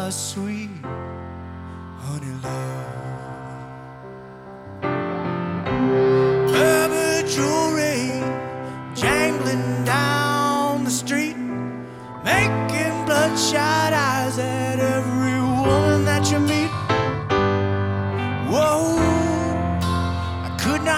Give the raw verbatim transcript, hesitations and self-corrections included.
our sweet honey love. Purple jewelry jangling down the street, making bloodshot eyes at